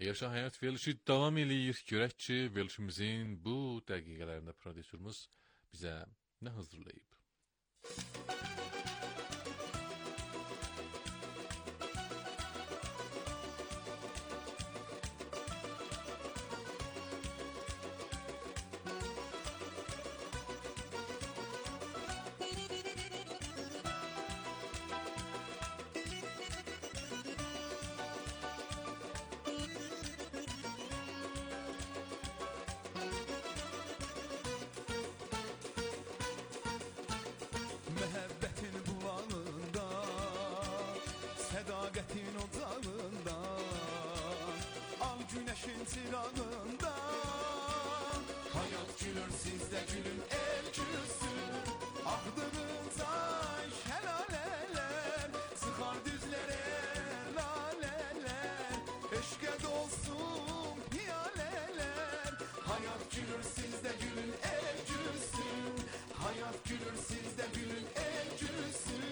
Yaşa Həyat verilişi davam eləyir. Görək ki, verilişimizin bu dəqiqələrində prodüserimiz bizə nə hazırlayıb. Məhəbbətin bulağında, sədaqətin ocağında, al günəşin çırağında, hayat gülür, siz də gülün, el gülsün. Axdığınca şəlalələr, sıxar düzlərə lalələr, eşqə dolsun piyalələr. Hayat gülür, siz də gülün, el gülsün. Hayat gülür, siz də gülün, el gülsün.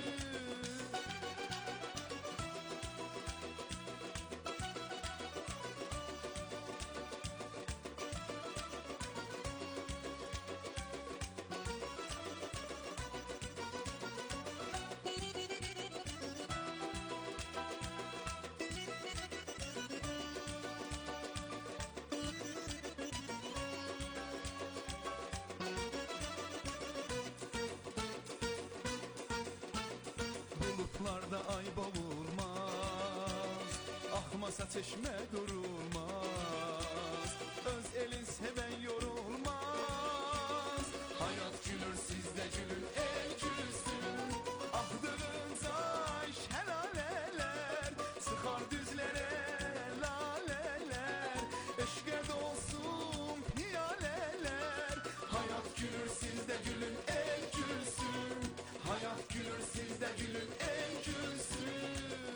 Bulutlarda ay boğulmaz, akmasa çeşme durulmaz, öz elin seven yorulmaz. Hayat gülür, siz de gülün, el gülsün. Axdığınca şəlalələr, sıxar düzlərə lalələr, eşqə dolsun piyalələr. Hayat gülür, siz de gülün, el gülsün. Hayat gülür, siz de gülün, el gülsün.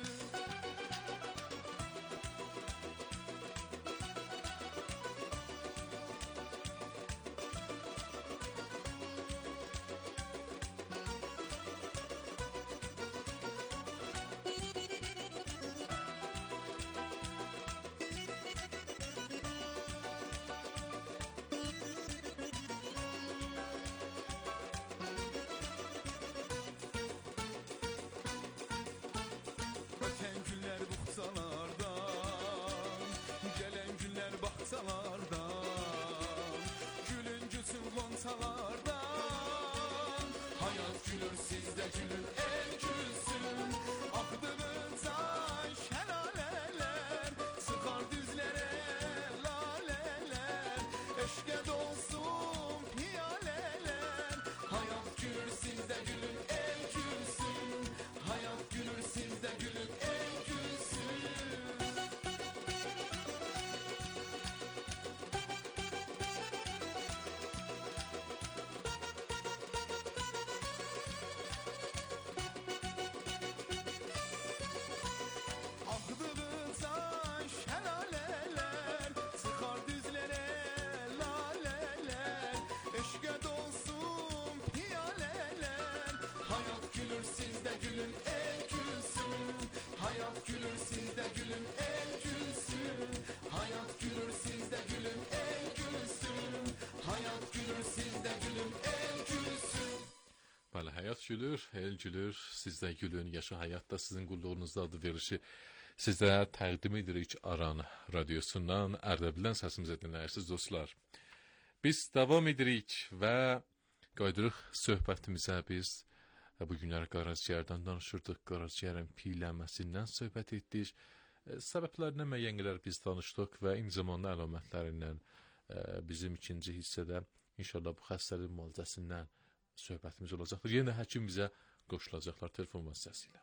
Öten günler buxsalardan, gelen günler baxsalardan, gülün gülsün qonçalardan. Hayat gülür, siz de gülün, el gülsün. Axdığınca şəlalələr, sıxar düzlərə lalələr, eşqə dolsun piyalələr. Hayat gülür, siz de gülün, el gülsün. Hayat gülür, siz de gülün, el gülsün. Axdığınca şəlalələr, sıxar düzlərə lalələr, eşqə dolsun piyalələr. Hayat gülür, siz de gülün, el gülsün. Hayat gülür, siz de gülün, el gülsün. Hayat gülür, siz de gülün, el gülsün. Hayat gülür, siz de gülün, el gülsün. Bəli, həyat gülür, el gülür, siz də gülün, yaşa həyat da sizin qulluğunuzda adı verilişi sizə təqdim edirik Aran radiosundan, Ərdəbildən səsimizi dinləyirsiniz dostlar. Biz davam edirik və qaydırıq söhbətimizə biz bu günlər qaraciyərdən danışırdıq, qaraciyərin piylənməsindən söhbət etdik, səbəblərinə müəyyənlər biz danışdıq və eyni zamanda əlamətlərindən bizim ikinci hissədə inşallah bu xəstəlik müalicəsindən söhbətimiz olacaqdır. Yenə həkim bizə qoşulacaqlar telefon vasitəsilə.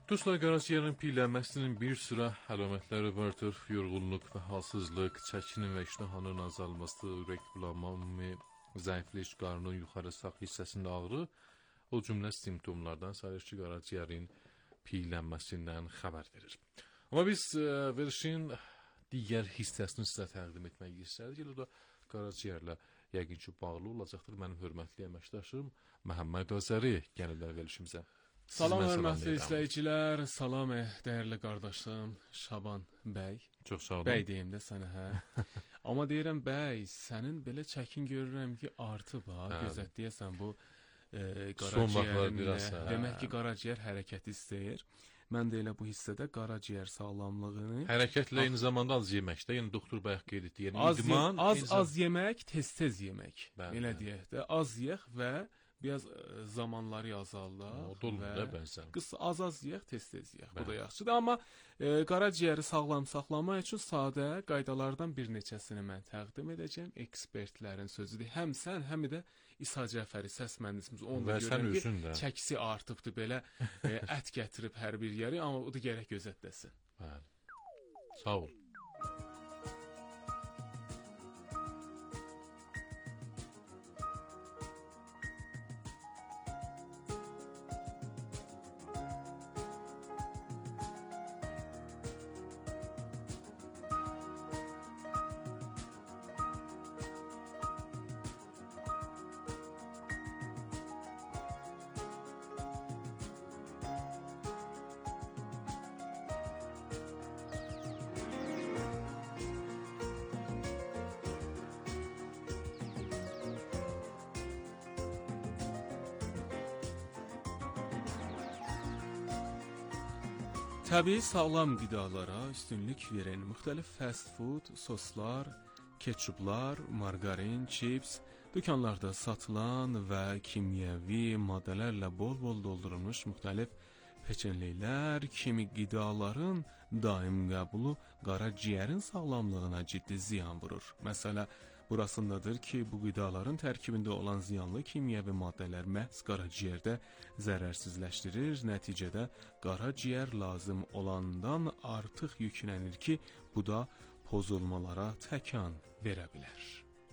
Dostlar, qaraciyərin piylənməsinin bir sıra əlamətləri vardır. Yorğunluq və halsızlıq, çəkinin və iştahanın azalması, ürək bulanma, zəiflik, qarnın yuxarı sağ hissəsində ağrı, o cümlə simptomlardan sayılır ki, qaraciyərin piylənməsindən xəbər verir. Amma biz verişin digər hissəsini sizə təqdim etmək istədik. O da qaraciyərlə yəqin ki, bağlı olacaqdır. Mənim hörmətli əməkdaşım Məhəmməd Azəri gəlirlər verişimizə. Salam hörmətli izləyicilər, salam dəyərli qardaşım Şaban bəy. Çox sağ olun. Bəy deyim də sənə, hə. Amma deyirəm bəy, sənin belə çəkin görürəm ki, artıb ha. Gözətləyəsən bu qaraciyərin. Demək ki, qaraciyər hərəkət istəyir. Mən də elə bu hissədə qaraciyər sağlamlığını... Hərəkətlə eyni zamanda az yeməkdə, yəni doktor bayaq qeyd etdi. Yəni idman... Az yemək, tez yemək. Elə deyək də, az yeyək və... Biraz zamanları azaldaq və az yeyək, tez yeyək. Bu da yaxşıdır. Amma qaraciyəri sağlam saxlamaq üçün sadə qaydalardan bir neçəsini mən təqdim edəcəm. Ekspertlərin sözüdür. Həm sən, həm də İsa Cəfəri səs mühəndisimiz. Onu da görürəm ki, çəkisi artıbdır belə. Ət gətirib hər bir yeri, amma o da gərək gözətləsin. Sağ ol. Təbii sağlam qidalara üstünlük verən müxtəlif fast food, soslar, ketçuplar, margarin, chips, dükanlarda satılan və kimyəvi maddələrlə bol-bol doldurulmuş müxtəlif peçenliklər kimi qidaların daim qəbulu qaraciyərin sağlamlığına ciddi ziyan vurur. Məsələ burasındadır ki, bu qidaların tərkibində olan ziyanlı kimyəvi maddələr məhz qaraciyərdə zərərsizləşdirir. Nəticədə qaraciyər lazım olandan artıq yüklənir ki, bu da pozulmalara təkan verə bilər.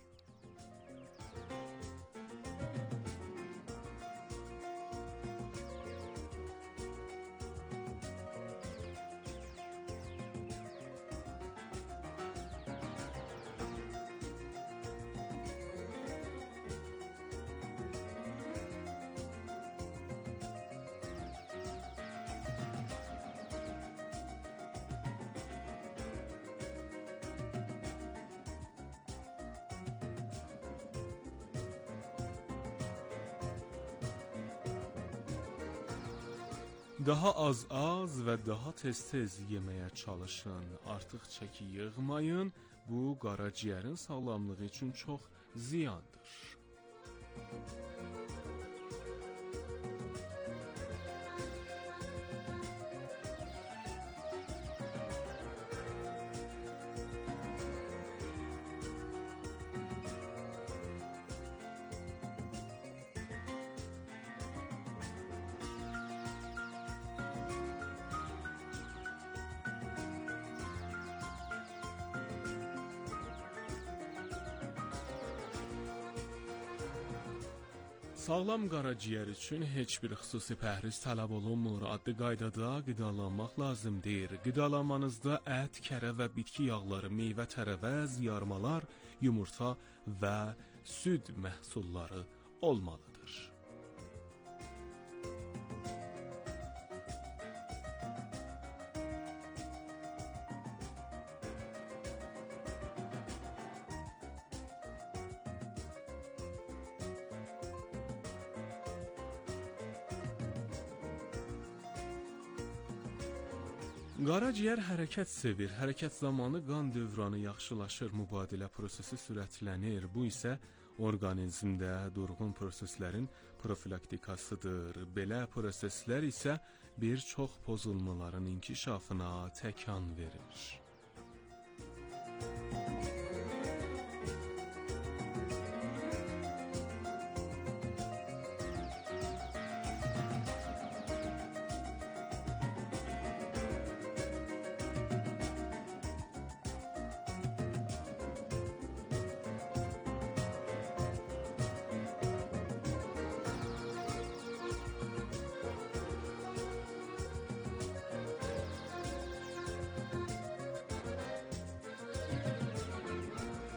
Daha az və daha tez yeməyə çalışın. Artıq çəki yığmayın. Bu qaraciyərin sağlamlığı üçün çox ziyandır. Sağlam qaraciyər üçün heç bir xüsusi pəhriz tələb olunmur. Adlı qaydada qidalanmaq lazım deyil. Qidalanmanızda ət, kərə və bitki yağları, meyvə, tərəvəz, yarmalar, yumurta və süd məhsulları olmalıdır. Qaraciyər hərəkət sevir. Hərəkət zamanı qan dövranı yaxşılaşır, mübadilə prosesi sürətlənir. Bu isə orqanizmdə durğun proseslərin profilaktikasıdır. Belə proseslər isə bir çox pozulmaların inkişafına təkan verir.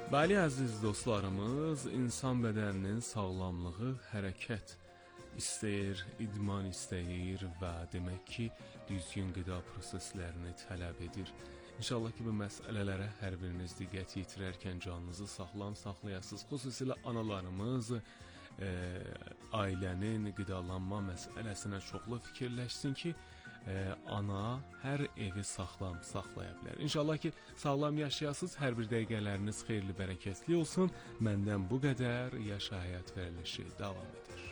Bəli, əziz dostlarımız, insan bədəninin sağlamlığı hərəkət istəyir, idman istəyir və demək ki, düzgün qida proseslərini tələb edir. İnşallah ki, bu məsələlərə hər biriniz diqqət yetirərkən canınızı sağlam saxlayasınız. Xüsusilə analarımız ailənin qidalanma məsələsinə çoxlu fikirləşsin ki, ana hər evi sağlam saxlaya bilər. İnşallah ki, sağlam yaşayasınız, hər bir dəqiqələriniz xeyirli, bərəkətli olsun. Məndən bu qədər. Yaşa həyat verilişi davam edir.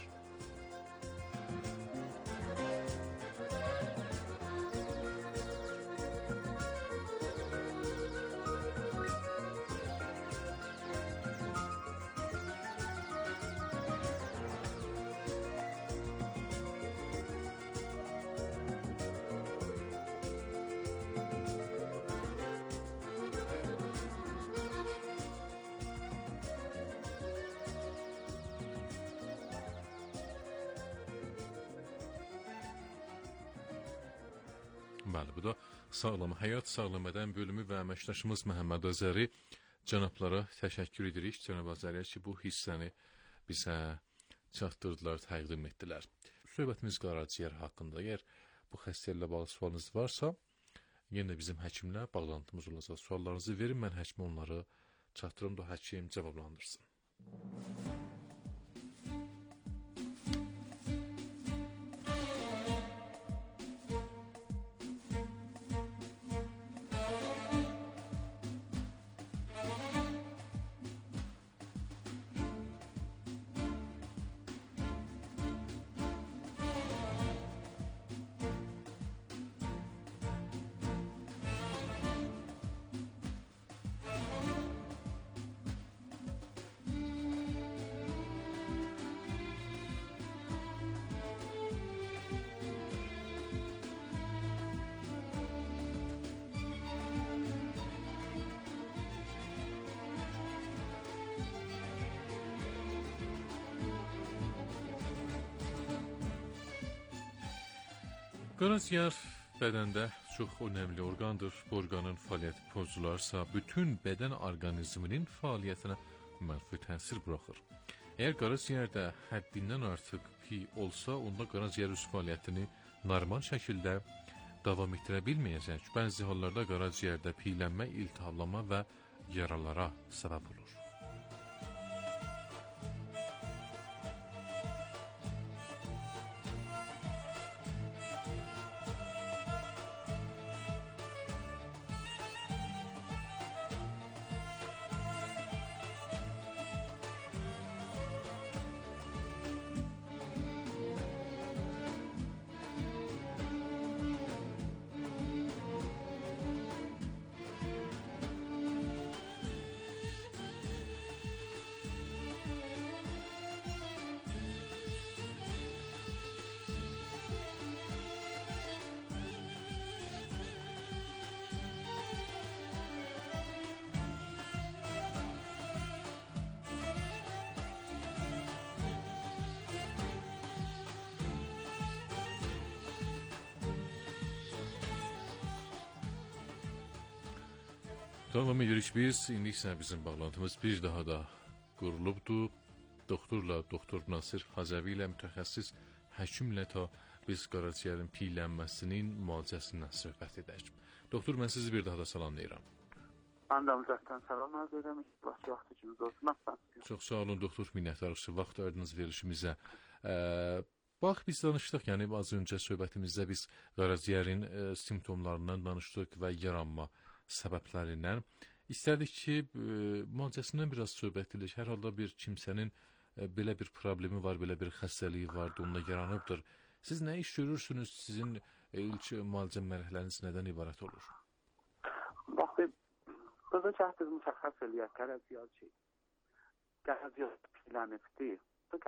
Bəli, bu da Sağlam Həyat, Sağlam Bədən bölümü və əməkdaşımız Məhəmməd Azəri. Cənablara təşəkkür edirik. Cənab Azəriyə ki, bu hissəni bizə çatdırdılar, təqdim etdilər. Söhbətimiz qaraciyər haqqında. Əgər bu xəstəliklə bağlı sualınız varsa, yenə bizim həkimlə bağlantımız olacaq. Suallarınızı verin, mən həkimə onları çatdırım da həkim cavablandırsın. Qaraciyər bədəndə çox önəmli orqandır. Bu orqanın fəaliyyəti pozularsa, bütün bədən orqanizminin fəaliyyətinə mənfi təsir buraxır. Əgər qaraciyərdə həddindən artıq pi olsa, onda qaraciyər öz fəaliyyətini normal şəkildə davam etdirə bilməyəcək. Bəzi hallarda qaraciyərdə piylənmə, iltihablama və yaralara səbəb olur. Davam edirik biz. İndi isə bizim bağlantımız bir daha da qurulubdur. Doktor Nasir Hacəvi ilə mütəxəssis həkimlə ta biz qaraciyərin piylənməsinin müalicəsindən söhbət edək. Doktor, mən sizi bir daha da salamlayıram. Mən də uzaqdan salam arz edirəm. Vaxtınız olsun. Çox sağ olun doktor, minnətdarıq ki, vaxt ayırdınız verilişimizə. Bax, biz danışdıq, yəni az öncə söhbətimizdə biz qaraciyərin simptomlarından danışdıq və yaranma səbəblərindən. İstərdik ki, müalicəsindən biraz söhbət edilir. Hər halda bir kimsənin belə bir problemi var, belə bir xəstəliyi vardı, onunla yaranıbdır. Siz nə iş görürsünüz? Sizin ilk müalicə mərhələniz nədən ibarət olur? Bax, burada çəkdiniz müşəxəs eləyək, qaraciyər ki, qaraciyər piylənibdir. Bu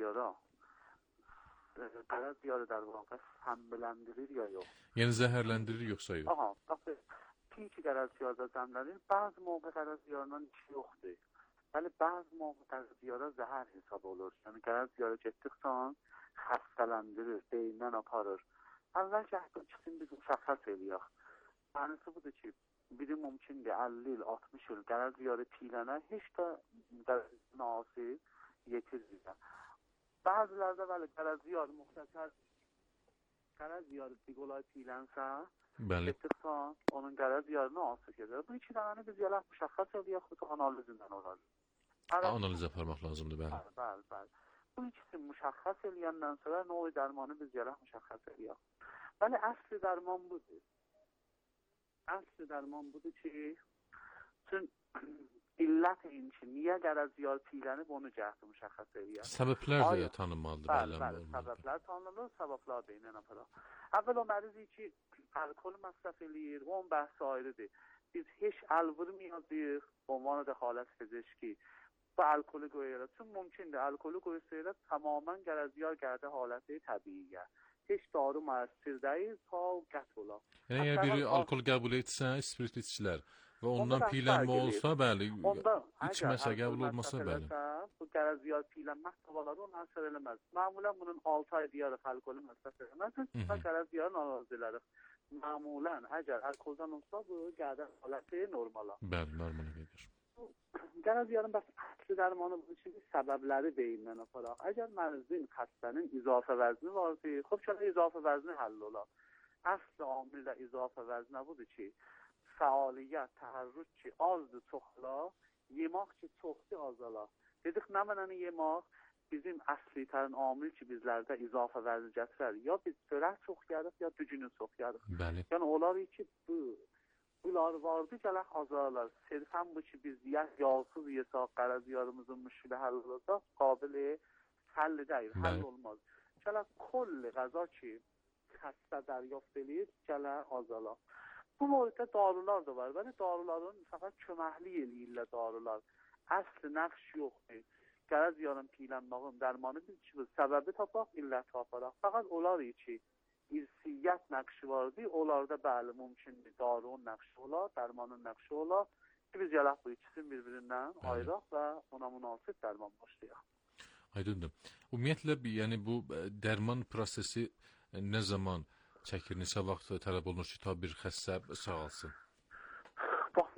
qaraciyarı در واقع səmbiləndirir ya yox? Yəni zəhərləndirir yoxsa yox? Aha, bax, ki qaraciyarda səmbiləndirir, bəzi موقع qaraciyardan işi yoxdur. Bəli, bəzi موقع qaraciyara zəhər hesab olur. Yəni qaraciyara getdiksən xəstələndirir, beyindən aparır. Əvvəl şəhətdən çıxsın biz müşəxəs eləyək. Mənisi budur ki, biri mümkündür 50 il, 60 il qərəz diyarı piylənə heç də nasib yetirmir. Bəzilərdə bəli qərəz diyarı müxtəsər qərəz diyarı diqolay piylənsə, Bəli. getdiksən onun qərəz diyarını asıl gedir. Bu iki dənəni biz yalaq müşəxəs eləyək, xüsusi analizindən olar. Analiz aparmaq lazımdır, bəli. Bəli. Bu ikisi müşəxəs eləyəndən sonra növ dərmanı biz yalaq müşəxəs eləyək. Bəli, əsli dərman budur. Əsli dərman budur ki, çün illət için niyə qərəz diyarı piylənib onu cəhdi müşəxəs eləyək. Səbəblər də tanınmalıdır, bəli, səbəblər tanınır, səbəblər beynən aparaq. Əvvəl o mərizi ki, alkol məsrəf eləyir, onun bəhsi ayrıdır. Biz heç alvır miyazıyıq, عنوان دخالت پزشکی با الکل گویره، چون ممکنه الکل گویره تماما قرضیار کرده حالت طبیعیه. Heç darı müəssir deyil, ta qətola. Yəni əgər biri alkol qəbul etsə, spirit içkilər və ondan piylənmə olsa, bəli, içməsə, qəbul olmasa, bəli. Bu qərəziyar piylənmək tavaları onu əsər eləməz. Məmulən bunun 6 ay diyarıq alkolü məsrəf eləməz, və qərəziyarın analizlərıq. Məmulən, əgər alkoldan olsa, bu qədə haləti normala. Bəli, normala gedir. Qərəziyarın bəs əsli dərmanı bu üçün səbəbləri beyindən aparaq. Əgər mərzin xəstənin izafə vəzni vardır, xub şələ izafə vəzni həll olar. Əsli amillə izafə vəznə budur ki, fəaliyyət, təhərrük ki, azdır, çoxla, yemək ki, çoxdur, azala. Dedik, nə mənəni yemək? Bizim əsli tərin amil ki, bizlərdə izafə vəzni gətirər. Ya biz sörət çox yarıq, ya dücünü çox yarıq. Bəli. Yəni, onlar ki, bunlar vardı, gələk azarlar. Sirfən bu ki, biz yağsız yesaq, qərəziyarımızın müşkülə həll olacaq, qabili həll deyil, həll olmaz. Gələk kolli qəza ki, xəstə dəryaft eləyir, gələk azarlar. Bu moritdə darular da var. Bəli, daruların fəqət köməkli eləyirlər darular. Əsli nəqş yoxdur. Qərəziyarın piylənmağın dərmanı biz ki, səbəbi tapaq, illət taparaq. Fəqət onlar ki, irsiyyət nəqşi vardı, onlarda bəli mümkündür. Darunun nəqşi olar, dərmanın nəqşi olar. Biz gələk bu ikisini bir-birindən ayıraq və ona münasib dərman başlayaq. Aydındır. Ümumiyyətlə, yəni bu dərman prosesi nə zaman çəkir, neçə vaxt tələb olunur ki, ta bir xəstə sağalsın? Bax,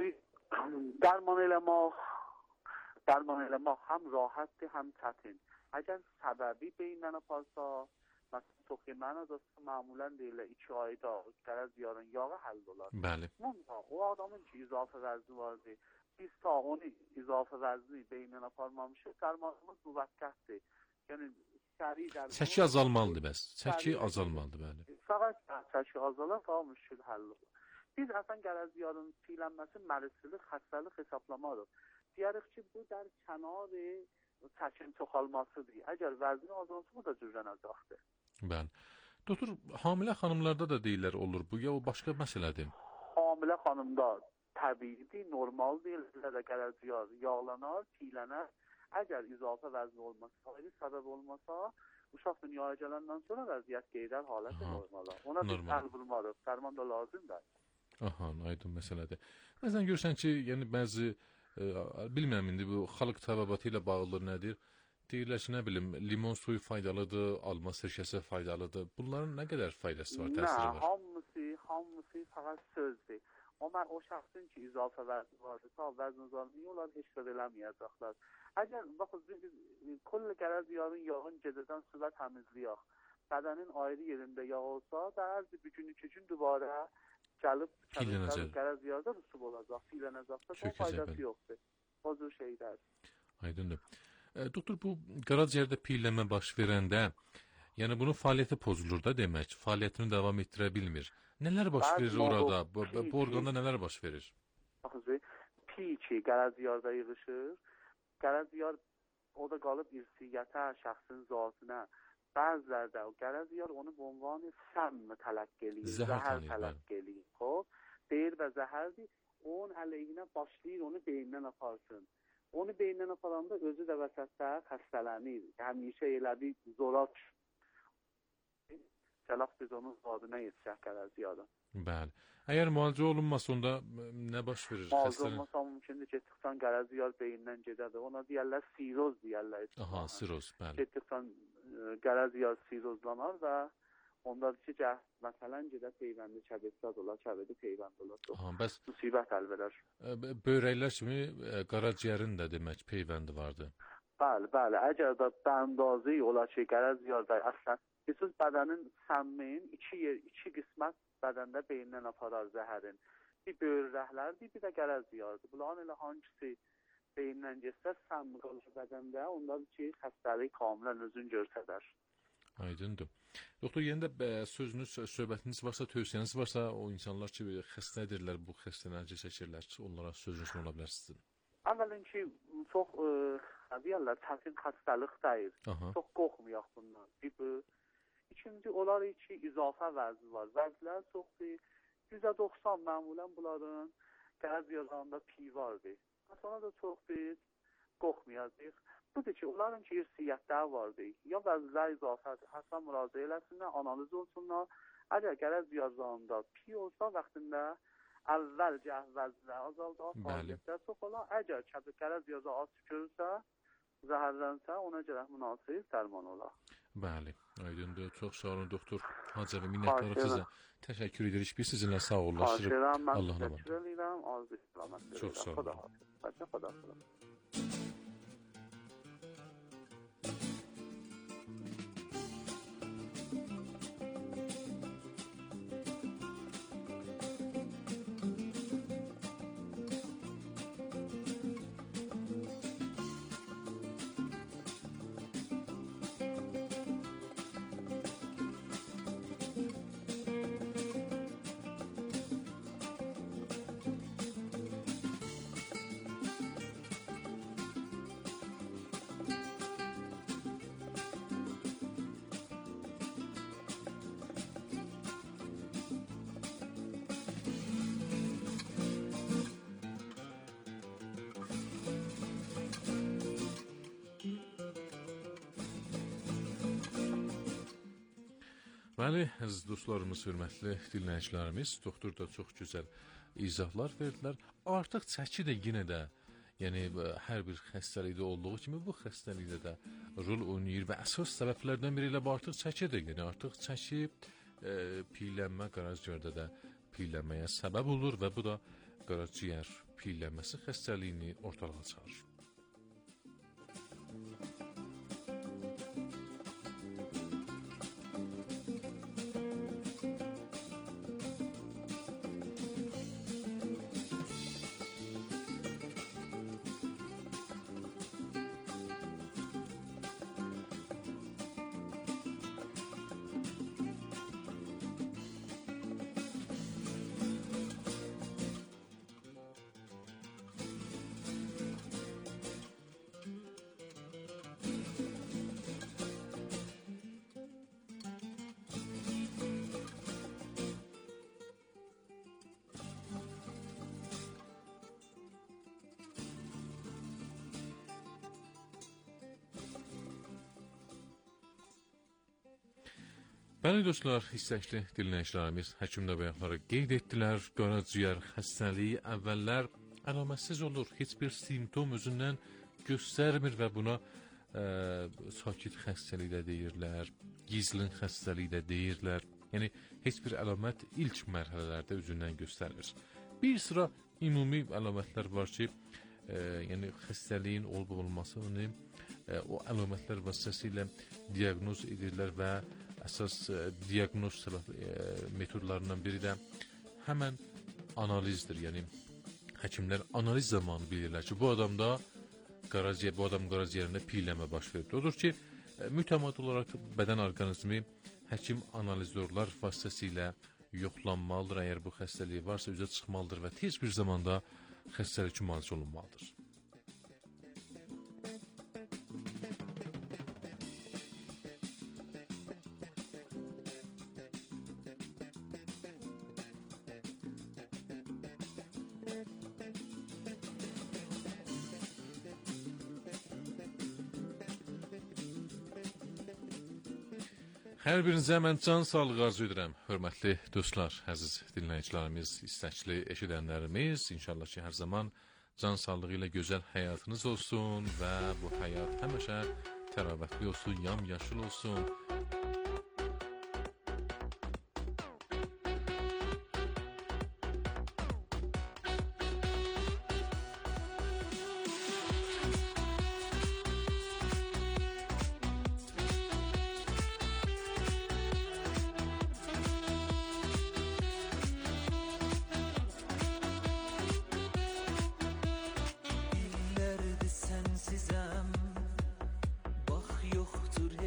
dərman eləmək həm rahatdır, həm çətin. Əgər səbəbi beyindən aparsa, مثلا توخی من از معمولا دیل 2 ayda qərəziyarın yağı həll olar. Bəli. O adamın ki, izafə vəzni vardı. Biz ta onu izafə vəzni beyindən aparmamışıq. Dərmanımız müvəqqətdir. Yəni, səri dərman... Çəki azalmalıdır bəs. Çəki azalmalıdır, bəli. Fəqət çəki azalar, daha müşkül həll olur. Biz əsən qərəziyarın piylənməsi mərisilik, xəstəlik hesablamarıq. Deyərik ki, bu در کنار çəkin çoxalmasıdır. Əgər vəzni azalsa, bu da cürrənəcəkdir. Bəli. Doktor, hamilə xanımlarda da deyirlər olur bu, ya o başqa məsələdir? Hamilə xanımda təbiidir, normaldir, elə qərəziyar yağlanar, piylənər. Əgər izafə vəzni olmasa, ayrı səbəb olmasa, uşaq dünyaya gələndən sonra vəziyyət qeydər haləti normala. Ona biz əl vurmarıq, dərman da lazımdır. Aha, aydın məsələdir. Məsələn, görürsən ki, yəni bəzi bilmirəm indi bu xalq təbəbatı ilə bağlı nədir? Deyirlər ki, nə bilim, limon suyu faydalıdır, alma sirkəsi faydalıdır. Bunların nə qədər faydası var, təsiri var? Hamısı fəqət sözdür. Amma o şəxsin ki, izafə vəzni vardır, ta vəzni azalmıyor, onlar heç də eləməyəcəklər. Əgər, baxız, biz kull qərəziyarın yağın gecədən suda təmizləyək, bədənin ayrı yerində yağ olsa, da hər bir gün, 2 gün dubara gəlib qərəziyarda rüsub olacaq, piylənəcəksə, o faydası yoxdur. O cür şeylər. Aydındır. Doktor, bu qaraciyərdə piylənmə baş verəndə, yəni bunun fəaliyyəti pozulur da demək, fəaliyyətini davam etdirə bilmir. Nələr baş verir orada? Bu orqanda nələr baş verir? Baxız, pi ki, qərəziyarda yığışır, qərəziyar o da qalıb irsiyyətə, şəxsin zatına. Bəzilərdə o qərəziyar onu bu ünvanı səm tələqqi eləyir, zəhər tələqqi eləyir. Deyir və zəhərdir, onun əleyhinə başlayır, onu beyindən aparsın. Onu beyindən aparanda özü də vəsətdə xəstələnir. Həmişə elədi zorak. Gəlaq biz onun zadına yetişək qərəziyarın. Bəli. Əgər müalicə olunmasa, onda nə baş verir? Müalicə olmasa mümkündür, getdikdən qərəziyar beyindən gedədir. Ona deyərlər siroz deyərlər. Aha, siroz, bəli. Getdikdən qərəziyar sirozlanar və Ondadır ki, məsələn, gedə peyvəndi kəbirdə olar, kəbirdə peyvənd olar. Çox Bəs müsibət əl verər. böyrəklər kimi qaraciyərin də demək peyvəndi vardı. Bəli, bəli. Əgər də bəndazı olar ki, qaraciyərdə əslən bilirsiniz, bədənin səmmin iki qismət bədəndə beynindən aparar zəhərin. Bir böyrəklərdir, bir də qaraciyərdir. Bunların elə hangisi beyindən getsə, səmm qalır bədəndə, ondadır ki, xəstəlik kamilən özünü göstərər. Aydındır. Doktor, yenə də sözünüz, söhbətiniz varsa, tövsiyəniz varsa, o insanlar ki, xəstədirlər, bu xəstələrcə çəkirlər, onlara sözünüz ola bilər sizin. Əvvəlin ki, çox deyirlər, çətin xəstəlik deyil. Çox qorxmayaq bundan. İkinci, onlar ki, izafə vəzi var. Vəzlər çoxdur. %90 məmulən bunların qaraciyərlərində pi vardır. Sonra da çox biz qorxmayacaq. Budur ki, onların ki, irsiyyətləri vardır. Ya vəzlər izafədir, hətta müraciə eləsinlər, analiz olsunlar. Əgər qaraciyərlərində pi olsa, vaxtında əvvəlcə vəzlər azaldar, fəaliyyətlər çox olar. Əgər qaraciyərlər az tükürürsə, zəhərlənsə, ona görə münasib dərman olar. Bəli, aydındır. Çox sağ olun, doktor Hacıvi. Minnətdarıq sizə. Təşəkkür edirik. Biz sizinlə sağollaşdırıb. Allahına emanet. Təşəkkür edirəm. Arzu istiqamət. Çox sağ olun. Xoda. Bəli, əziz dostlarımız, hörmətli dinləyicilərimiz, doktor da çox gözəl izahlar verdilər. Artıq çəki də yenə də, yəni hər bir xəstəlikdə olduğu kimi bu xəstəlikdə də rol oynayır və əsas səbəblərdən biri ilə bu artıq çəkidir. Yəni artıq çəki piylənmə qaraciyərdə də piylənməyə səbəb olur və bu da qaraciyər piylənməsi xəstəliyini ortalığa çıxarır. Bəli dostlar, istəkli dinləyicilərimiz həkimdə bəyanları qeyd etdilər. Qaraciyər xəstəliyi əvvəllər əlamətsiz olur, heç bir simptom özündən göstərmir və buna sakit xəstəlik də deyirlər, gizlin xəstəlik də deyirlər. Yəni, heç bir əlamət ilk mərhələlərdə özündən göstərir. Bir sıra ümumi əlamətlər var ki, yəni xəstəliyin olub-olmasını o əlamətlər vasitəsilə diaqnoz edirlər və əsas diaqnoz metodlarından biri də həmən analizdir. Yəni, həkimlər analiz zamanı bilirlər ki, bu adam qaraciyərində piylənmə baş verir. Odur ki, mütəmadi olaraq bədən orqanizmi həkim analizorlar vasitəsilə yoxlanmalıdır. Əgər bu xəstəliyi varsa, üzə çıxmalıdır və tez bir zamanda xəstəlik müalicə olunmalıdır. Hər birinizə mən can sağlığı arzu edirəm, hörmətli dostlar, əziz dinləyicilərimiz, istəkli eşidənlərimiz. İnşallah ki, hər zaman can sağlığı ilə gözəl həyatınız olsun və bu həyat həmişə təravətli olsun, yamyaşıl olsun.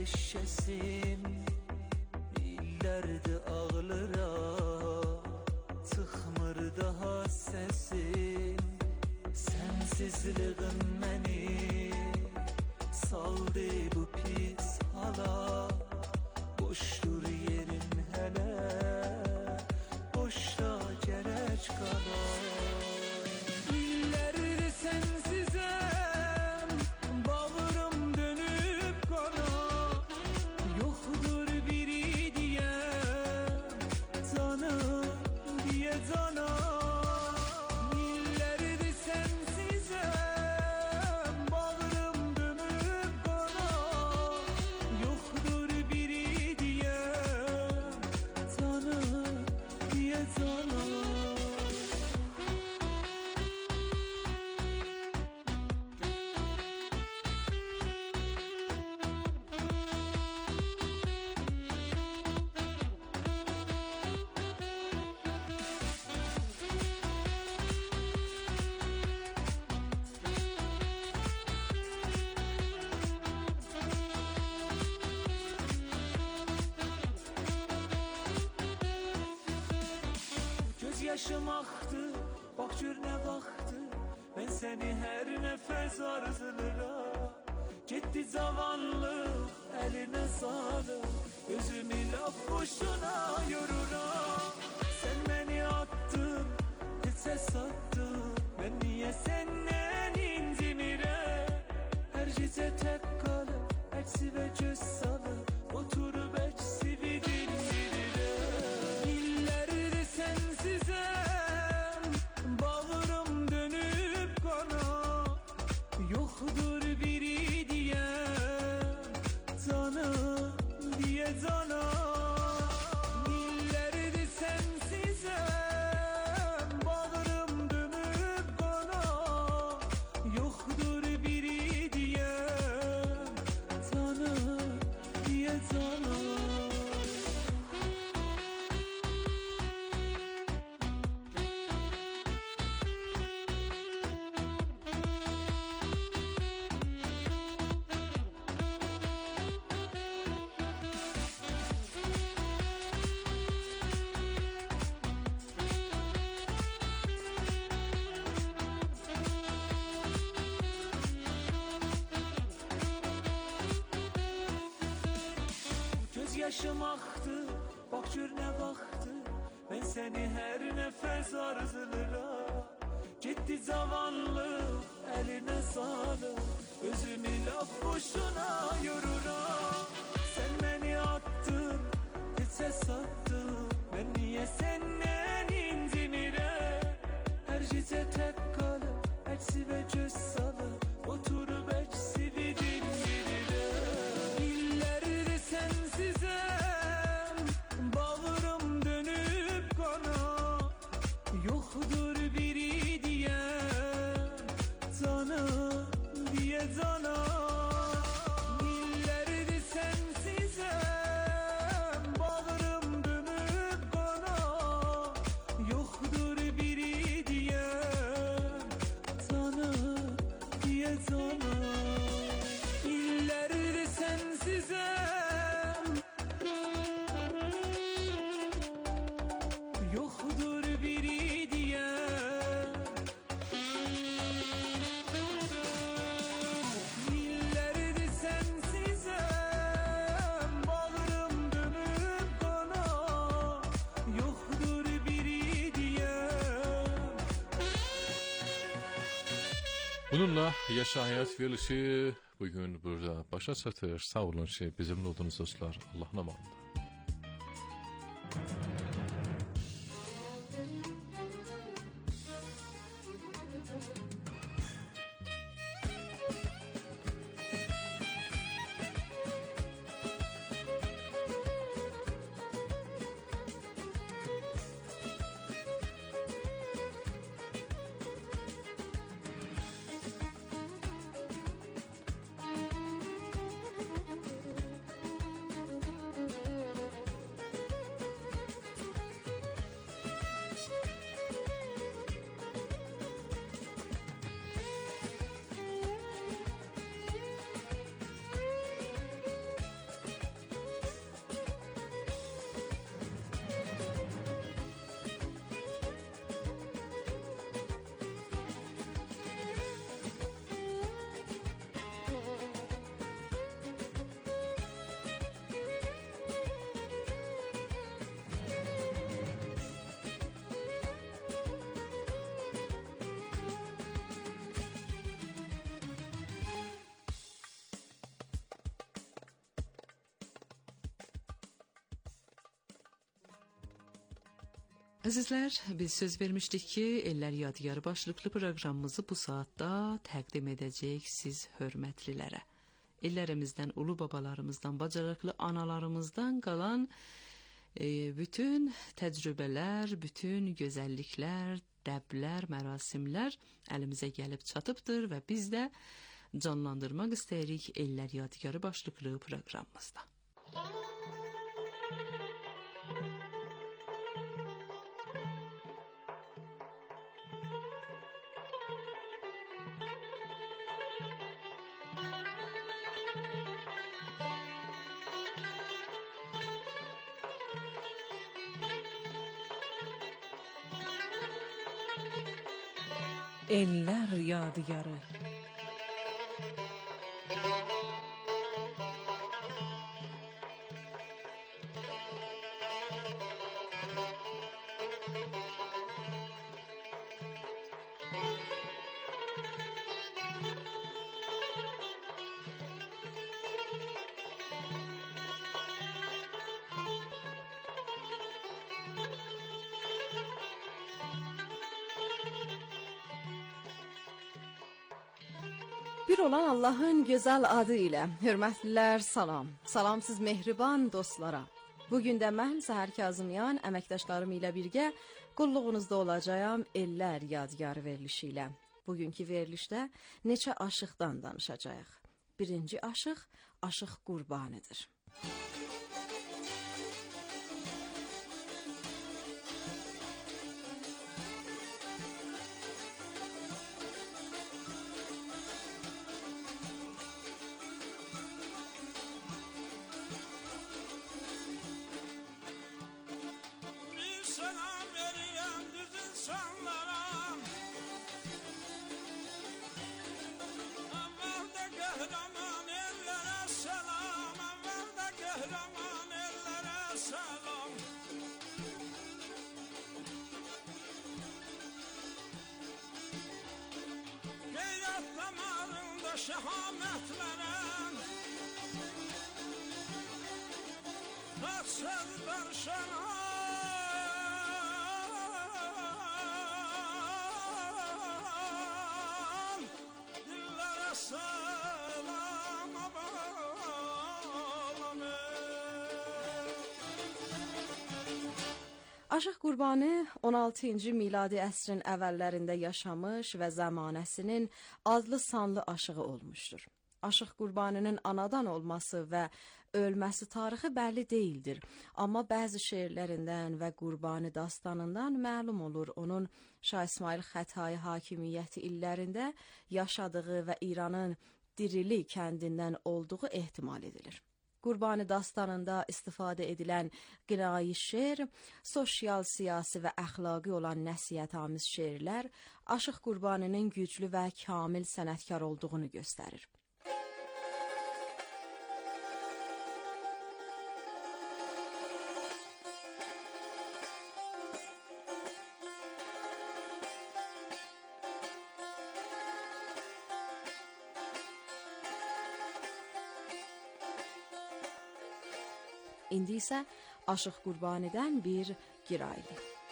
eşesim illərdi ağlıra çıxmır daha səsim sensizliğin məni saldı bu pis hala boşdur yerim hələ boşda gərək qalar illərdi sensizəm bağrım dönüb qana yoxdur biri diye canım diye cana illərdi sensizəm bağrım dönüb qana yoxdur biri diye canım diye cana Göz yaşım aktı, bak gör ne baktı Ben seni her nefes arzulara Gitti zavallı, eline sağlık Gözümü laf boşuna yoruram Sen beni attın, hiçe sattın Ben niye senden incinirem Her gece tek kalıp, eksi ve göz salıp Oturup eksi bir dindirirem İllerdi sensizem Bağrım dönüp kana Yoktur biri diye Canım diye cana İllerdi sensizem Bağrım dönüp kana Yoktur biri diye Canım diye cana Göz yaşım aktı, bak gör ne baktı Ben seni her nefes arzulara Gitti zavallı, eline sağlık Özümü laf boşuna yoruram Sen beni attın, hiçe sattın Ben niye senden incinirem Her gece tek kalıp, eksi ve göz salıp Oturup eksi bir dindirirem İllerdi sensizem Bağrım dönüp kana Yoktur biri diye Canım diye cana İllerdi sensizem Bağrım dönüp kana Yoktur biri diye Canım diye cana İllerdi sensizem Yoktur biri diye İllerdi sensizem Bağrım dönüp kana Yoktur biri diye Bununla Yaşa Hayat verilişi bugün burada başa çatır. Sağ olun ki bizimle oldunuz dostlar. Allah'ın amanında. Əzizlər, biz söz vermişdik ki, Ellər Yadigarı başlıqlı proqramımızı bu saatda təqdim edəcəyik siz hörmətlilərə. Ellərimizdən, ulu babalarımızdan, bacarıqlı analarımızdan qalan bütün təcrübələr, bütün gözəlliklər, dəblər, mərasimlər əlimizə gəlib çatıbdır və biz də canlandırmaq istəyirik Ellər Yadigarı başlıqlı proqramımızda. Ellər Yadigarı. Bir olan Allahın gözəl adı ilə hörmətlilər salam. Salam siz mehriban dostlara. Bugün də mən Səhər Kazımyan əməkdaşlarım ilə birgə qulluğunuzda olacağam Ellər Yadigarı verilişi ilə. Bugünkü verilişdə neçə aşıqdan danışacağıq. Birinci aşıq, Aşıq Qurbanıdır. Şehametlerim Nasıl darşanan Dillere selam bağlamı Aşıq Qurbanı 16-cı miladi əsrin əvvəllərində yaşamış və zamanəsinin adlı sanlı aşığı olmuşdur. Aşıq Qurbanının anadan olması və ölməsi tarixi bəlli deyildir. Amma bəzi şeirlərindən və Qurbanı dastanından məlum olur onun Şah İsmail Xətai hakimiyyəti illərində yaşadığı və İranın Dirili kəndindən olduğu ehtimal edilir. Qurbanı dastanında istifadə edilən qinai şeir, sosial, siyasi və əxlaqi olan nəsihətamiz şeirlər Aşıq Qurbanının güclü və kamil sənətkar olduğunu göstərir. İndi isə Aşıq Qurbanıdan bir giraylı.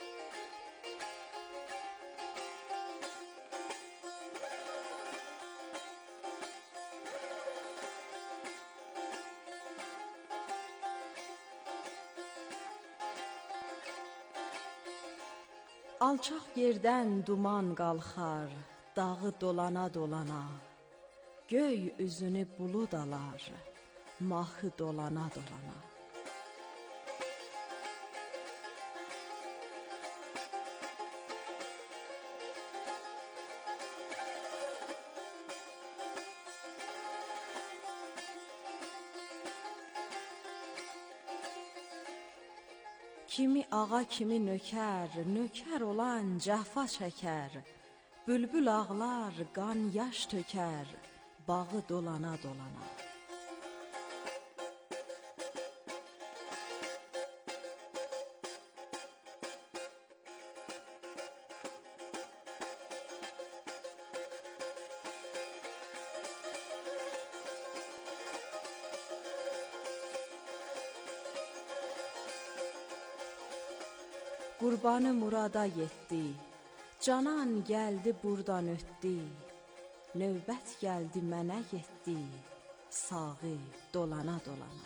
Alçaq yerdən duman qalxar, dağı dolana dolana, göy üzünü bulud alar, mahı dolana dolana. Kimi ağa, kimi nökər, nökər olan cəfa çəkər, bülbül ağlar, qan yaş tökər, bağı dolana dolana. qurbanı murada yetdi. Canan gəldi burdan ötdi. Növbət gəldi mənə yetdi. Sağı dolana dolana.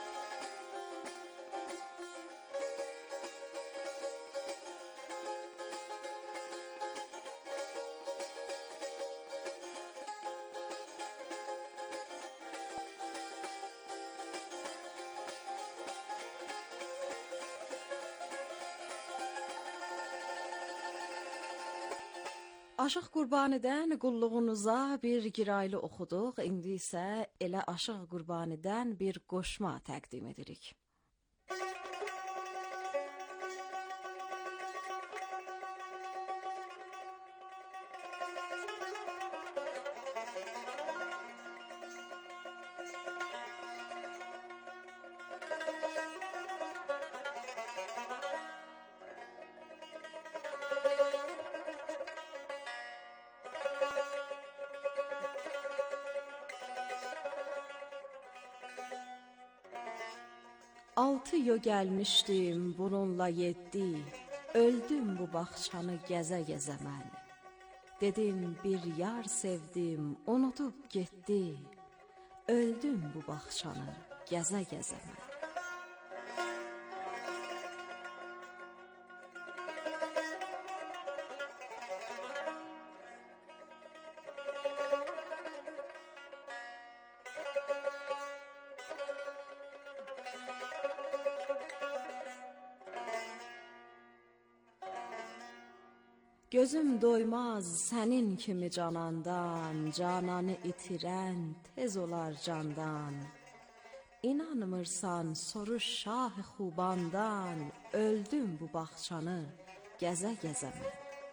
Aşıq Qurbanidən qulluğunuza bir giraylı oxuduq. İndi isə elə Aşıq Qurbanidən bir qoşma təqdim edirik. Altı yo gəlmişdim bununla yeddi. Öldüm bu bağçanı gəzə gəzə mən. Dedim bir yar sevdim, unudub getdi. Öldüm bu bağçanı gəzə gəzə mən. Gözüm doymaz sənin kimi canandan, cananı itirən tez olar candan. İnanmırsan soruş şah-ı xubandan, öldüm bu bağçanı gəzə gəzə mən.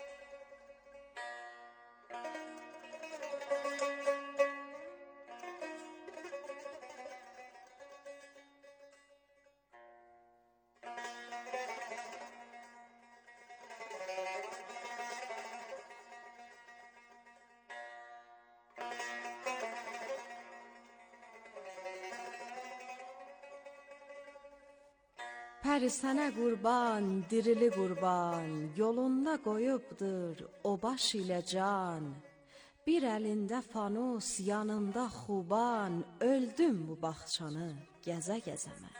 Pəri sənə qurban, dirili qurban, yolunda qoyubdur o baş ilə can. Bir əlində fanus, yanında xuban, öldüm bu bağçanı gəzə gəzə mən.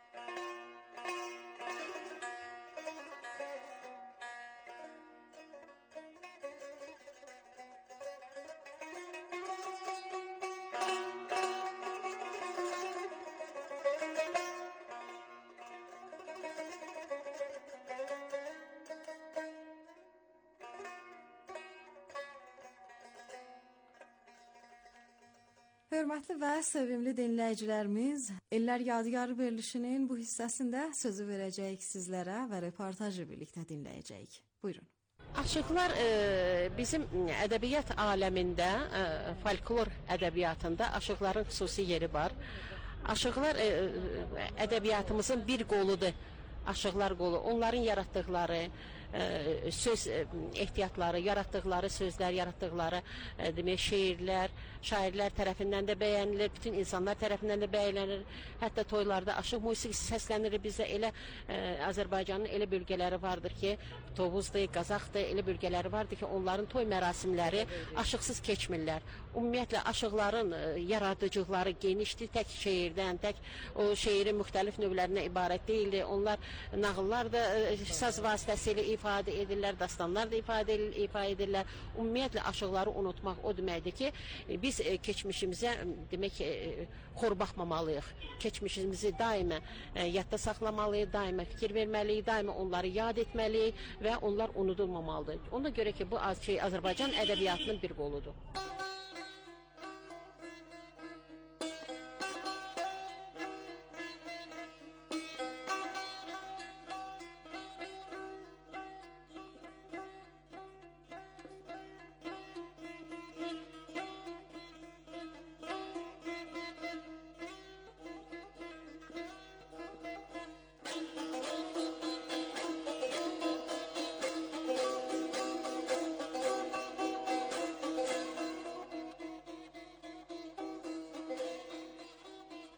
Hörmətli və sevimli dinləyicilərimiz, Ellər Yadigarı verilişinin bu hissəsində sözü verəcəyik sizlərə və reportajı birlikdə dinləyəcəyik. Buyurun. Aşıqlar bizim ədəbiyyat aləmində, folklor ədəbiyyatında aşıqların xüsusi yeri var. Aşıqlar ədəbiyyatımızın bir qoludur. Aşıqlar qolu, onların yaratdıqları söz ehtiyatları, yaratdıqları sözlər, yaratdıqları demək şeirlər, şairlər tərəfindən də bəyənilir, bütün insanlar tərəfindən də bəyənilir. Hətta toylarda aşıq musiqisi səslənir. Bizdə elə Azərbaycanın elə bölgələri vardır ki, Tovuzdur, Qazaxdır, elə bölgələri vardır ki, onların toy mərasimləri aşıqsız keçmirlər. Ümumiyyətlə aşıqların yaradıcılıqları genişdir, tək şeirdən, tək o şeirin müxtəlif növlərinə ibarət deyildir. Onlar nağıllar da saz vasitəsilə ifadə edirlər, dastanlar da ifadə edirlər. Ümumiyyətlə aşıqları unutmaq o deməkdir ki, biz keçmişimizə demək xor baxmamalıyıq. Keçmişimizi daima yadda saxlamalıyıq, daima fikir verməliyik, daima onları yad etməliyik və onlar unudulmamalıdır. Ona görə ki, bu Azərbaycan ədəbiyyatının bir qoludur.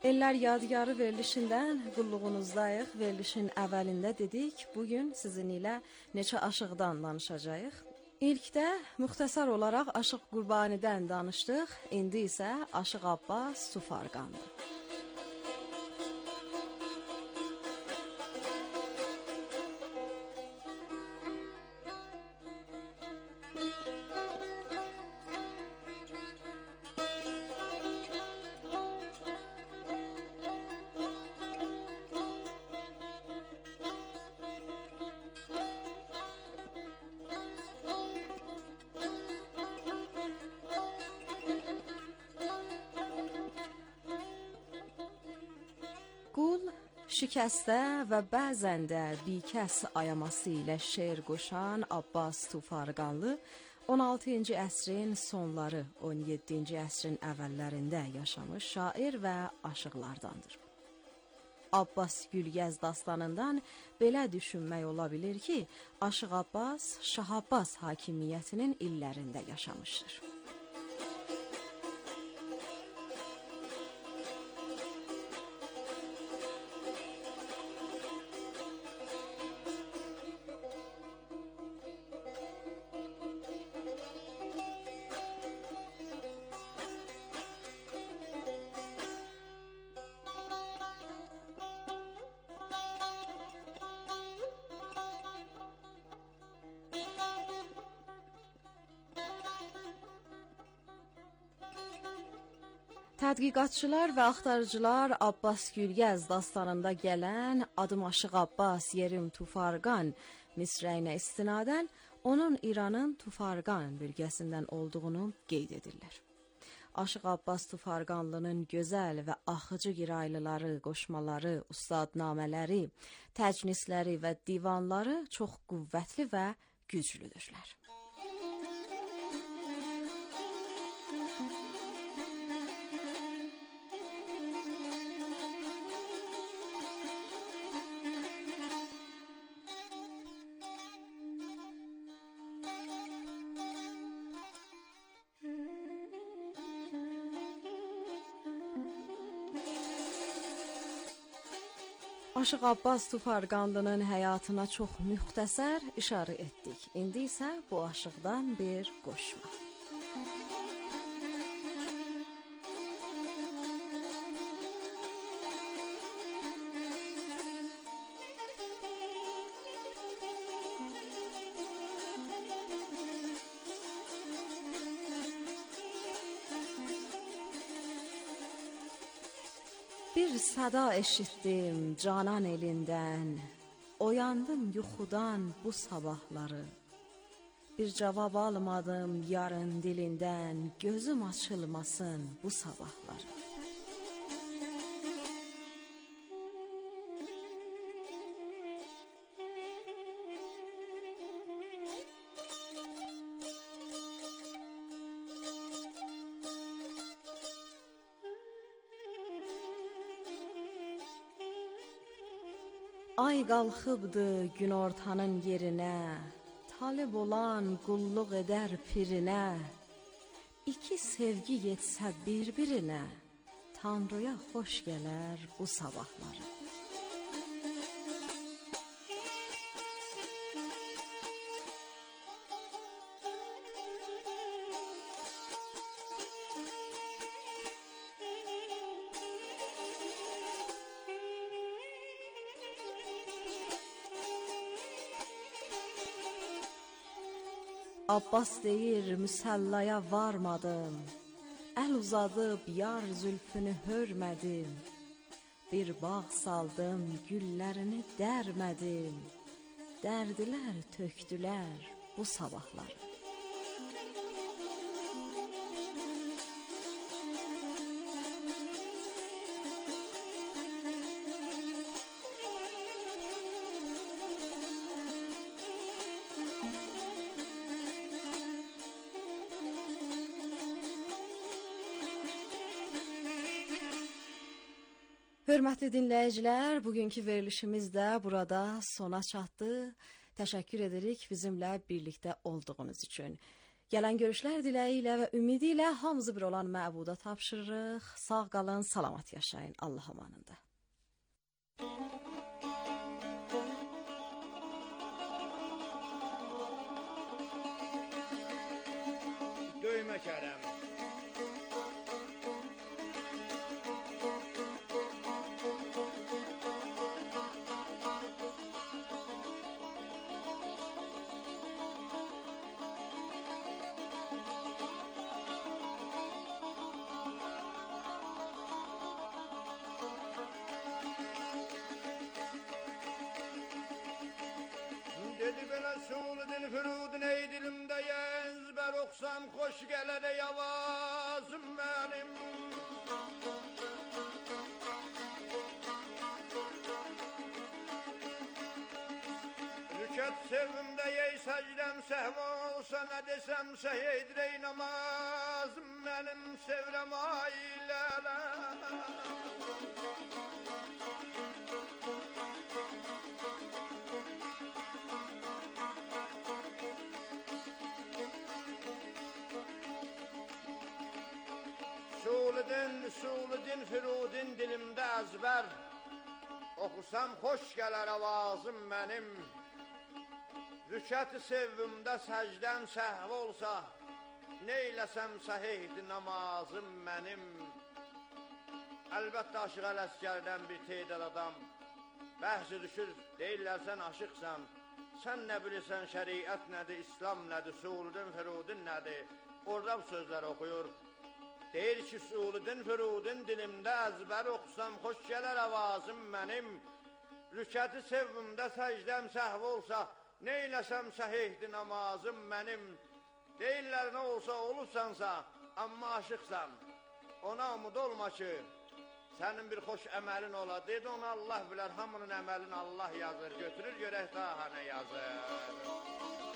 Ellər yadigarı verilişindən qulluğunuzdayıq. Verilişin əvvəlində dedik, bugün sizin ilə neçə aşıqdan danışacağıq. İlkdə müxtəsar olaraq Aşıq Qurbanidən danışdıq. İndi isə Aşıq Abbas Tufarqandır. Qul şikəstə və bəzən də bikəs ayaması ilə şeir qoşan Abbas Tufarqanlı 16-cı əsrin sonları, 17-ci əsrin əvvəllərində yaşamış şair və aşıqlardandır. Abbas Gülgəz dastanından belə düşünmək ola bilir ki, Aşıq Abbas Şah Abbas hakimiyyətinin illərində yaşamışdır. Tədqiqatçılar və axtarıcılar Abbas Gülgəz dastanında gələn adım Aşıq Abbas yerim Tufarqan misrəyinə istinadən onun İranın Tufarqan bölgəsindən olduğunu qeyd edirlər. Aşıq Abbas Tufarqanlının gözəl və axıcı giraylıları, qoşmaları, ustadnamələri, təcnisləri və divanları çox qüvvətli və güclüdürlər. Aşıq Abbas Tufarqanlının həyatına çox müxtəsər işarə etdik. İndi isə bu aşıqdan bir qoşma. Bir səda eşitdim canan elindən, oyandım yuxudan bu sabahları. Bir cavab almadım yarın dilindən, gözüm açılmasın bu sabahları. Ay qalxıbdı günortanın yerinə, talib olan qulluq edər pirinə. İki sevgi yetsə bir-birinə, Tanrıya xoş gələr bu sabahları. Abbas deyir müsəllaya varmadım, əl uzadıb yar zülfünü hörmədim. Bir bağ saldım güllərini dərmədim, dərdilər tökdülər bu sabahları. Hörmətli dinləyicilər, bugünkü verilişimiz də burada sona çatdı. Təşəkkür edirik bizimlə birlikdə olduğunuz üçün. Gələn görüşlər diləyi ilə və ümidi ilə hamımızı bir olan məbuda tapşırırıq. Sağ qalın, salamat yaşayın. Allah amanında. Döymə kərəm. Dedi belə suğudun fırudun ey dilimdə ezber oxsam xoş gələr ey avazım mənim. Rükət sevimdə ey səcdəm səhv olsa nə desəmsə eydir ey namazım mənim sevrəm ailələr. Suludin, firudin dilimdə əzbər oxusam xoş gələr avazım mənim. Rükət-i sevvimdə səcdən səhv olsa neyləsəm səhihdi namazım mənim. Əlbəttə aşıq Ələsgərdən bir teydər adam bəhsi düşür, deyirlər sən aşıqsan. Sən nə bilirsən şəriət nədir, İslam nədir, suludin, firudin nədir? Orada bu sözlər oxuyur. Deyir ki, suludin, firudin dilimdə əzbər oxusam xoş gələr avazım mənim. Rükəti sevvimdə səcdəm səhv olsa neyləsəm səhihdi namazım mənim. Deyirlər nə olsa olursansa, amma aşıqsan. Ona umud olma ki, sənin bir xoş əməlin ola. Dedi ona Allah bilər, hamının əməlini Allah yazır. Götürür görək daha nə yazır.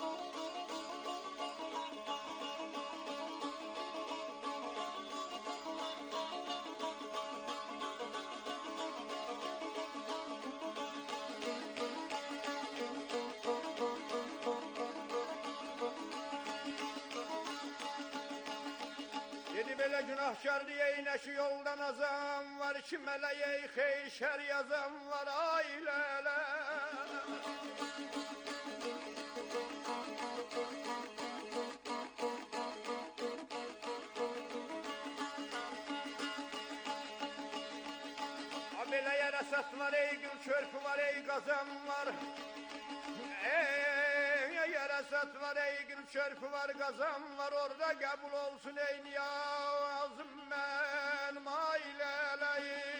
Belə günahkar deyəynə ki, yoldan azam var, ki mələyə-i xeyr şər yazam var, ailələ. Belə yarasat var, ey gül çörpü var, ey qazam var. Yarasat var, ey gül çörpü var, qazam var, orada qəbul olsun ey niyazım mənim ailələyim.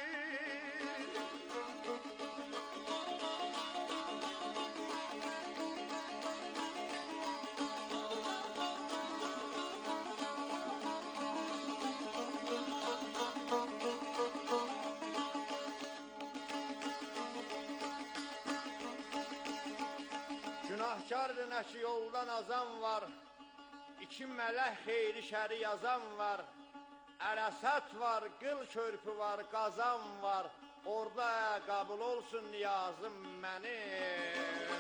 Günahkardır nəşi yoldan azam var, İki mələk xeyri şəri yazan var, Ərəsat var, qıl körpü var, qazan var, Orada qəbul olsun niyazım mənim.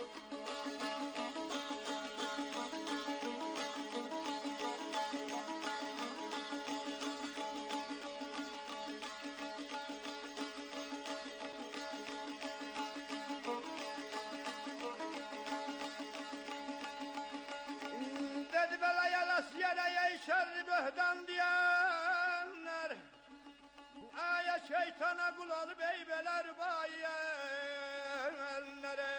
Şerri böhdan diyenler Aya şeytana kul olup eybeler bayenlere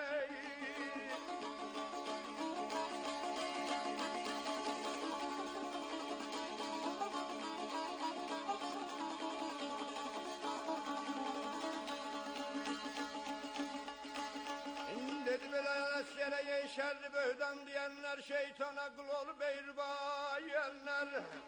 Dedi böyle eskereye şerri böhdan diyenler Şeytana kul olup eybeyenler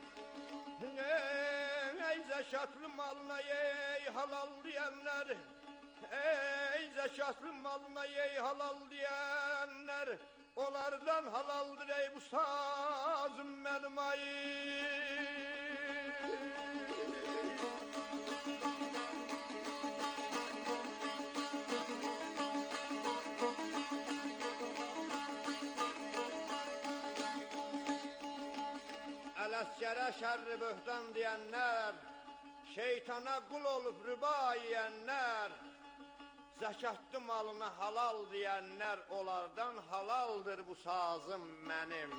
Ey zeşatlı malına ey halal diyenler Ey zeşatlı malına ey halal diyenler Onlardan halaldır ey bu sazım benim ayım Əskərə şərri böhtan deyənlər, şeytana qul olub rüba yiyənlər, zəkatlı malına halal deyənlər, onlardan halaldır bu sazım mənim.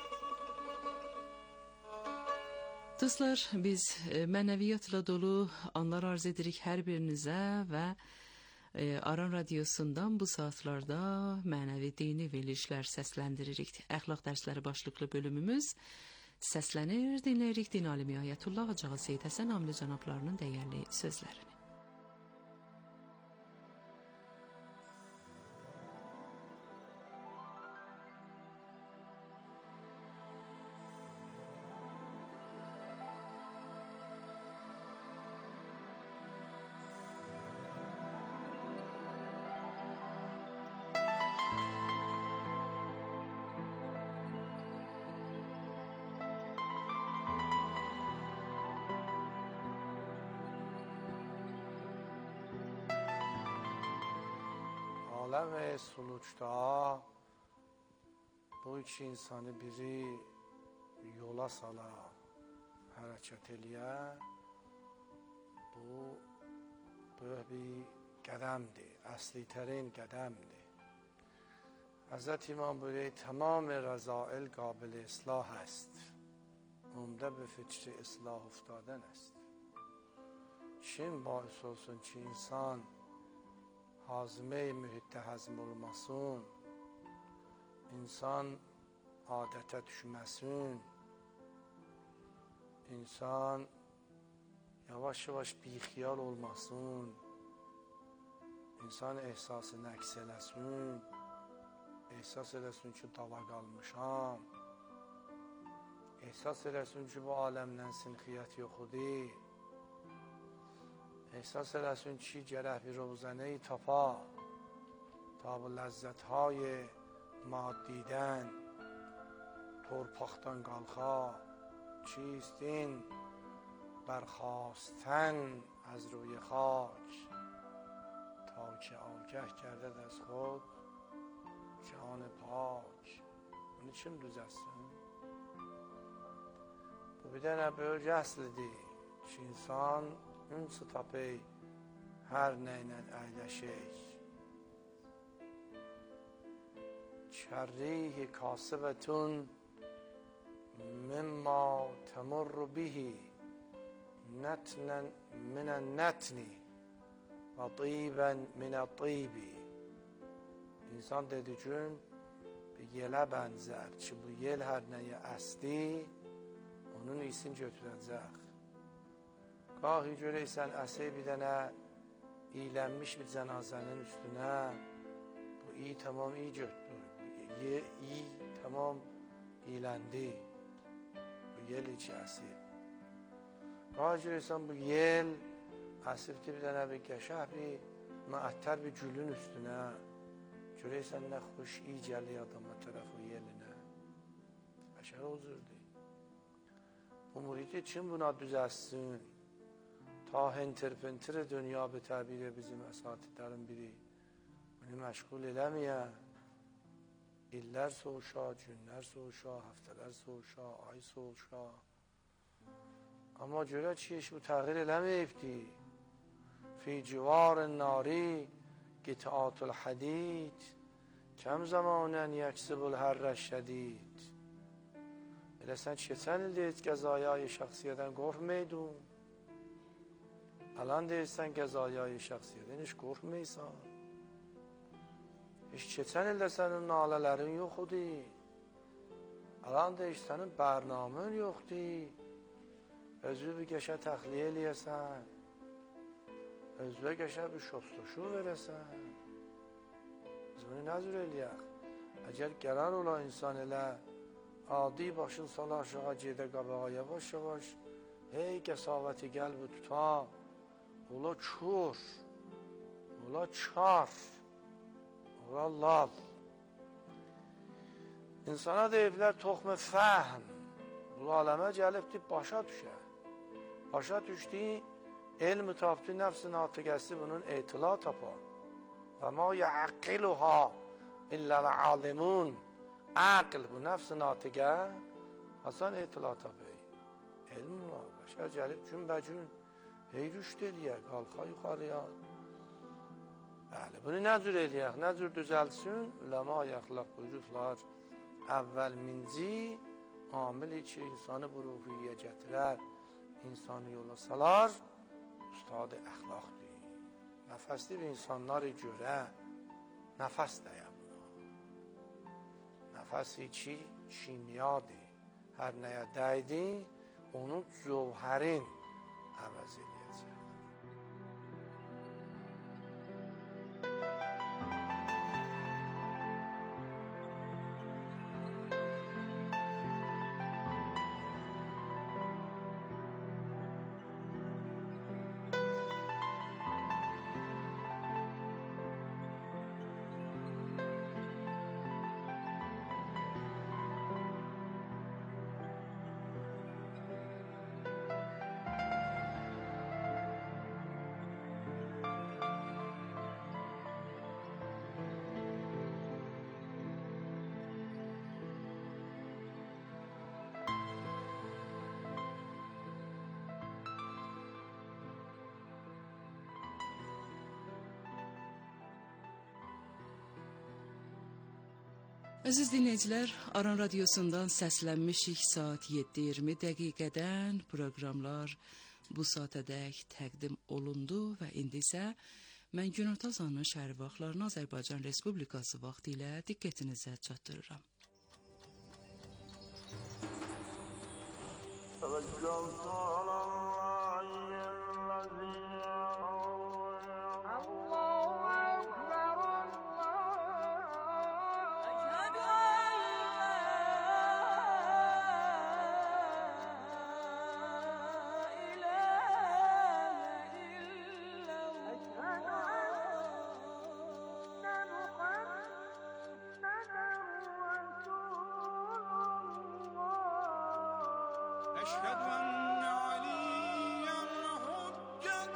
Dostlar, biz mənəviyyatla dolu anlar arz edirik hər birinizə və Aran Radiosundan bu saatlarda mənəvi dini verilişlər səsləndiririk. Əxlaq dərsləri başlıqlı bölümümüz səslənir, dinləyirik din alimi Ayətullah Hacı Seyid Həsən Amili cənablarının dəyərli sözlərini. Aləm suluçda bu iki insanı biri yola sala, hərəkət eləyə, bu böyük bir qədəmdir, əsli-tərin qədəmdir. Həzrət İmam buyuruyor, tamam rəzail qabil islah است. عمده به فکر اصلاح افتادن است. Kim باعث olsun ki insan hazime-i mühitte hazm olmasın, insan adətə düşməsin, insan yavaş-yavaş bixiyal olmasın, insan ehsası nəqs eləsin, ehsas eləsin ki dala qalmışam, ehsas eləsin ki bu aləmdən sinxiyyət yoxudur, ehsas eləsin ki gərək bir روزنه‌ای tapa ta bu ləzzətهای maddidən torpaqdan qalxa, چیست این برخاستن از روی خاک تا که آگه گردد از خود جهان پاک. Bunun için düzəlsin. Bu bir dənə böyük əslidir ki insan ünsi tapı hər nəylə əyləşək. Kərrihi kasibətun mimma təmurru bihi nətnən minən nətni və tibən minə tibi. İnsan dedi gün bir yelə bənzər ki bu yel hər nəyə əsdi onun iyisini götürəcək. Qahi görəysən əsəy bir dənə iyilənmiş bir cənazənin üstünə bu iyi tamam iyi götür. İyi tamam iyiləndi. Bu yel içi əsib. Qahi görəysən bu yel əsibdi bir dənə bir qəşəh bir müəttər bir gülün üstünə. Görəysən nə xoş iyi gəlir adama tərəf o yelinə. Bəşər huzurdur. Bu muridi kim buna düzəlsin? Ta henterpentir dünya به تعبیر bizim əsatidlərin biri bunu məşğul eləməyə, illər soğuşa, günlər soğuşa, həftələr soğuşa, ay soğuşa. Amma görə ki bu təğyir eləməyibdir. Fi civar nari قطعات الحدید کم زمانن یکسب الحر شدید. Elə sən keçən il deyil qəzayay şəxsiyyədən qorxmaydın. Alan deyilsən qəzayay şəxsiyyədən heç qorxmaysan. Heç keçən ildə sənin nalələrin yox idi. Alan deyil sənin bərnamən yoxdur. Özü bir qəşə təxliyə eləyəsən. Özüə qəşə bir şostuşu verəsən. Biz bunu nəzür eləyək. Əgər qərar ola insan elə adi başın sala aşağı gedə qabağa yavaş yavaş hey qəsavəti gəl bu tuta ola çur ola çar ola lal. İnsana deyiblər toxmu fəhm bu aləmə gəlibdir başa düşə. Başa düşdü elm-i tapdı nəfs-i natiqəsi bunun etila tapar. Və ma yəqqiluha illəl-alimun. Aql bu nəfs-i natiqə Hasan etila tapır. Elm var. Bəşər gəlib günbəgün hey rüşd eləyər, qalxa yuxarıya. Bəli, bunu nə cür eləyək, nə cür düzəlsin? Üləma yaxlaq buyurublar. Əvvəl minci amili ki, insanı bu ruhiyyə gətirər, insanı yola salar, ustad-ı əxlaqdır. Nəfəsli bir insanları görə, nəfəs dəyə buna. Nəfəsi ki, kimyadır. Hər nəyə dəydi, onun cövhərin əvəz eləyəcək. Əziz dinləyicilər, Aran Radiosundan səslənmişik saat 7:20 dəqiqədən proqramlar bu saatədək təqdim olundu və indi isə mən günorta azanın şəhər vaxtlarını Azərbaycan Respublikası vaxtı ilə diqqətinizə çatdırıram. أشهد أن عليا حجة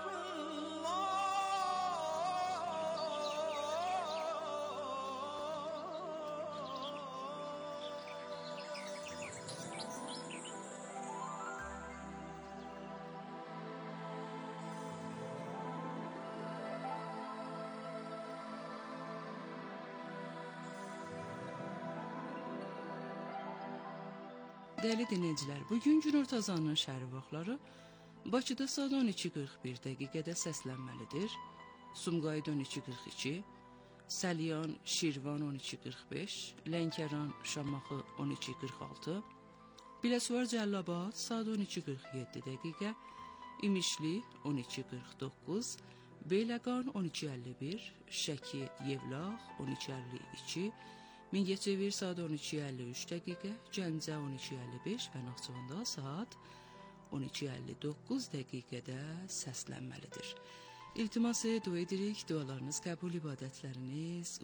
Dəyərli dinləyicilər, bugün günorta azanının şəhər vaxtları Bakıda saat 12:41 dəqiqədə səslənməlidir. Sumqayıt 12:42, Səlyan, Şirvan 12:45, Lənkəran, Şamaxı 12:46, Biləsuvar, Cəlilabad saat 12:47 dəqiqə, İmişli 12:49, Beyləqan 12:51, Şəki, Yevlax 12:52, Mingəçevir saat 12:53 dəqiqə, Gəncə 12:55 və Naxçıvanda saat 12:59 dəqiqədə səslənməlidir. İltimas dua edirik, dualarınız qəbul, ibadətləriniz